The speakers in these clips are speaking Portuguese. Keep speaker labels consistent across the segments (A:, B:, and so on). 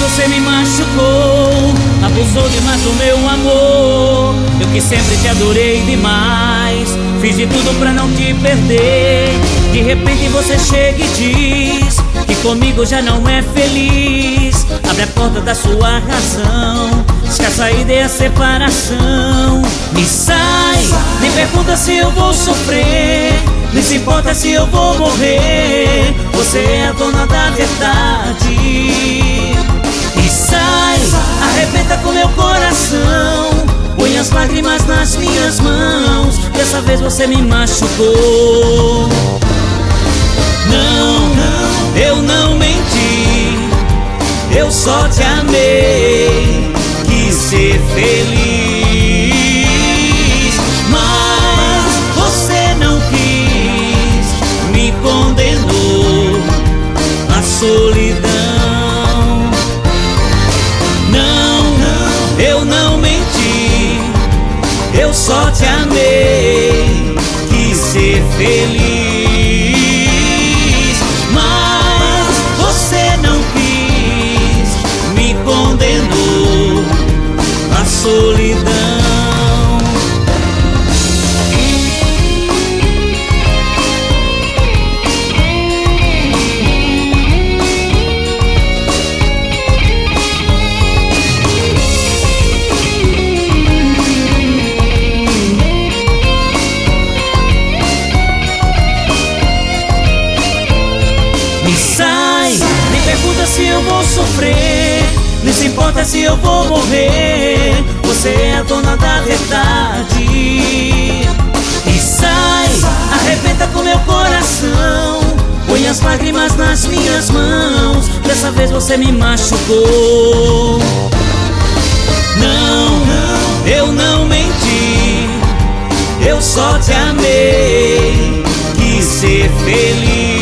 A: você me machucou, abusou demais do meu amor. Eu que sempre te adorei demais, fiz de tudo pra não te perder. De repente você chega e diz que comigo já não é feliz. Abre a porta da sua razão, diz que a saída é a separação. Me sai, nem pergunta se eu vou sofrer, nem se importa se eu vou morrer. Você é a dona da verdade. E sai, arrebenta com meu coração, põe as lágrimas nas minhas mãos. Dessa vez você me machucou. Não, eu não menti, eu só te amei, quis ser feliz. Mas você não quis, me condenou à solidão. Não, eu não menti, eu só te amei, quis ser feliz. Condenou a solidão. Me sai, nem pergunta se eu vou sofrer, não se importa se eu vou morrer. Você é a dona da verdade. E sai, arrebenta com meu coração, põe as lágrimas nas minhas mãos. Dessa vez você me machucou. Não, eu não menti, eu só te amei, quis ser feliz.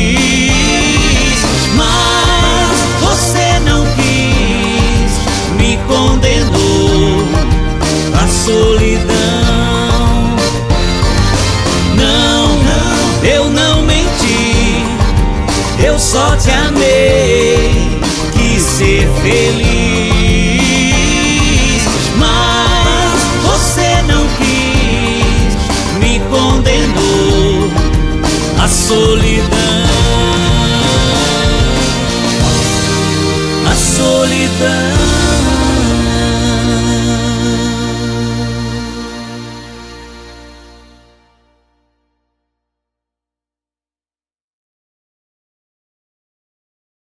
A: Condenou a solidão. Não, eu não menti, eu só te amei, quis ser feliz.